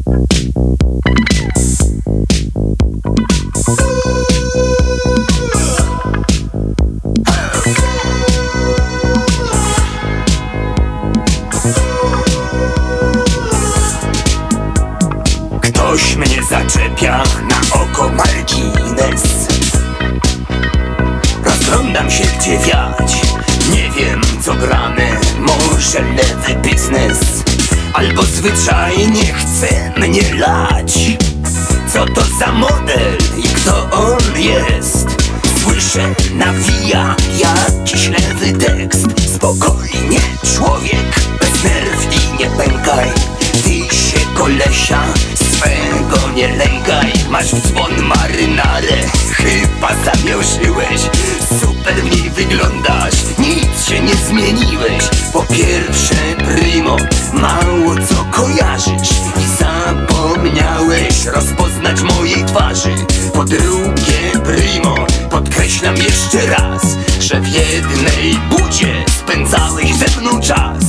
Ktoś mnie zaczepia na oko margines. Rozglądam się gdzie wiać, nie wiem co gramy. Może lewy biznes, albo zwyczajnie chce mnie lać. Co to za model i kto on jest? Słyszę, nawija jakiś lewy tekst. Spokojnie człowiek, bez nerw i nie pękaj. Ty się kolesia swego nie lękaj. Masz w dzwon marynarę, chyba zamiałszyłeś. Super w niej wyglądasz, nic się nie zmieniłeś. Po pierwsze primo, mało co kojarzysz i zapomniałeś rozpoznać mojej twarzy. Po drugie primo, podkreślam jeszcze raz, że w jednej budzie spędzałeś ze mną czas.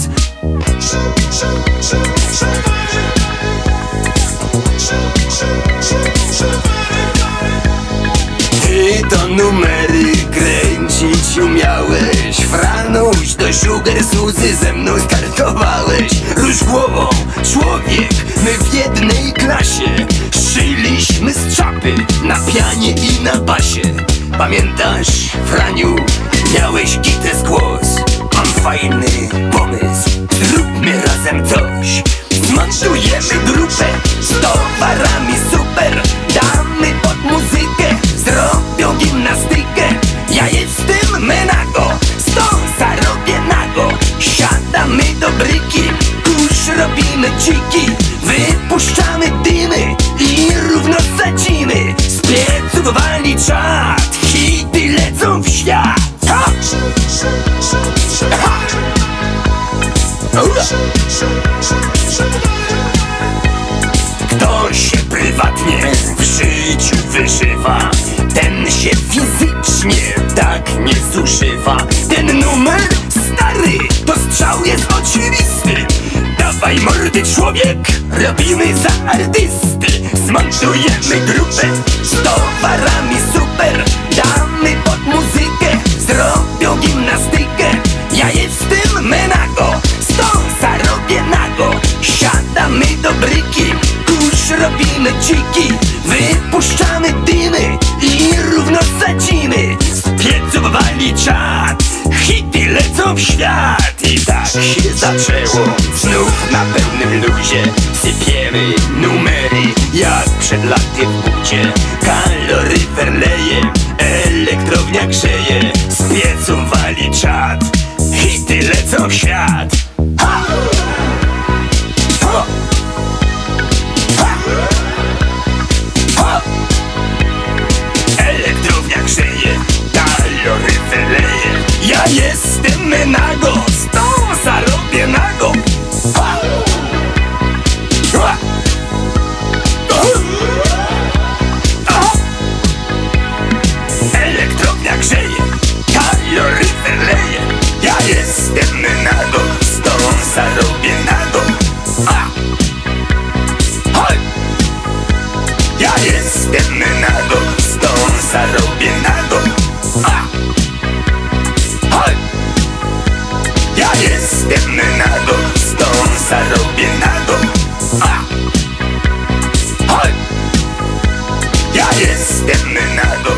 Ty to numery kręcić umiałeś. Franuś do Sugar Suzy ze mną startowałeś. Rusz głową, człowiek, my w jednej klasie szyliśmy z czapy na pianie i na basie. Pamiętasz, Franiu, miałeś gites głos. Mam fajny pomysł, zróbmy razem coś. Zmontujemy grupę z towarami super. Damy pod muzykę, zrobią gimnastykę. Ja jestem menago, stąsa robię nago. Siadamy do bryki, kurz robimy ciki. Wypuszczamy dymy i równo sadzimy. Z pieców wali czad, hity lecą w świat. Ha! Ha! Kto się prywatnie w życiu wyżywa, ten się fizycznie tak nie zużywa. Ten numer stary, to strzał jest oczywisty. Dawaj mordy człowiek, robimy za artysty. Zmontujemy grupę z towarami super. Damy pod muzykę, zrobią gimnastykę. Ja jestem menago, stąsa robię nago. Siadamy do bryki, kurz robimy ciki. Wypuszczamy dymy i równo sadzimy. Z pieców wali czad, hity lecą w świat. I tak się zaczęło, znów na pełnym luzie. Sypiemy numery jak przed laty w budzie. Kaloryfer leje, elektrownia grzeje. Z pieców wali czad, hity lecą w świat. Ha! Ha! Ha! Ha! Elektrownia grzeje, kaloryfer leje. Ja jestem menago, stąsa robię nago. Ha! Ha! Ha! Elektrownia grzeje, kaloryfer leje. Ja jestem menago, stąsa robię nago. Ha! Ha! Ja jestem menago, stąsa robię nago. Ha! Ha! Ja jestem menago, stąsa robię nago. Ha! Ha! Ja jestem menago.